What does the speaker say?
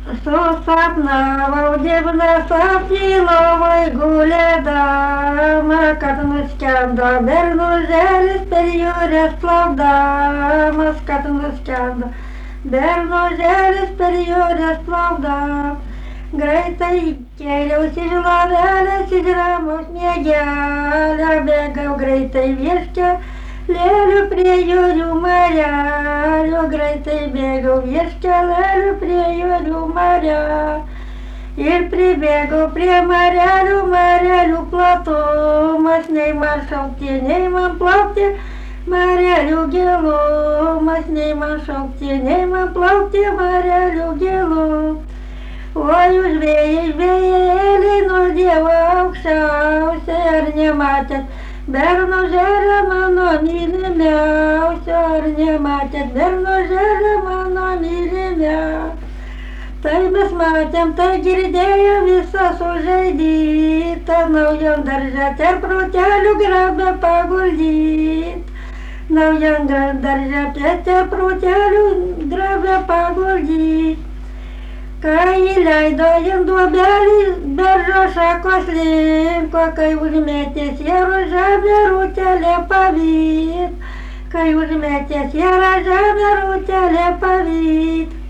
Сусапнава удивна сапиловой гуля дама, катнускянда, бернужелис периорес плавдама, скатнускянда, бернужелис периорес плавдама. Грейтай келю сижлавеля, сижрамус негяля, бегав грейтай вешке, lėlių prie jūrių marelių, greitai bėgau vieškelelių prie jūrių marelių. Ir pribėgau prie marelių platumas, nei man šaukti, nei man plaukti, marelių gilumas, nei man šaukti, nei man plaukti, marelių gilumas. Oi, jūs vėjai, nuo Dievo aukščiausiai, ar nematėt? Bernužėlė mano mylimiausia, ar nematėt, bernužėlė mano mylimiausia. Tai mes matėm, tai girdėjom visą sužaidytą, naujam darže tarp rūtelių grabę paguldyt. Naujam darže tarp rūtelių grabę paguldyt. Kai įleido in duobelį, beržo šakos linko, kai užmetė sierų žemę rūtelė pavyt. Kai užmetė sierą žemę rūtelė pavyt.